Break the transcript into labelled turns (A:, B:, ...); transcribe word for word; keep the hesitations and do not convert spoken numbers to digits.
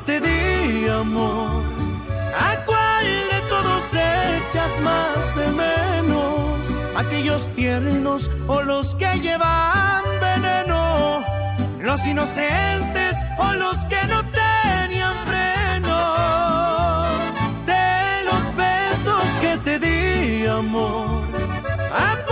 A: te di, amor. ¿A cuál de todos echas más de menos? ¿Aquellos tiernos o los que llevan veneno? ¿Los inocentes o los que no tenían freno? De los besos que te di, amor, ¿a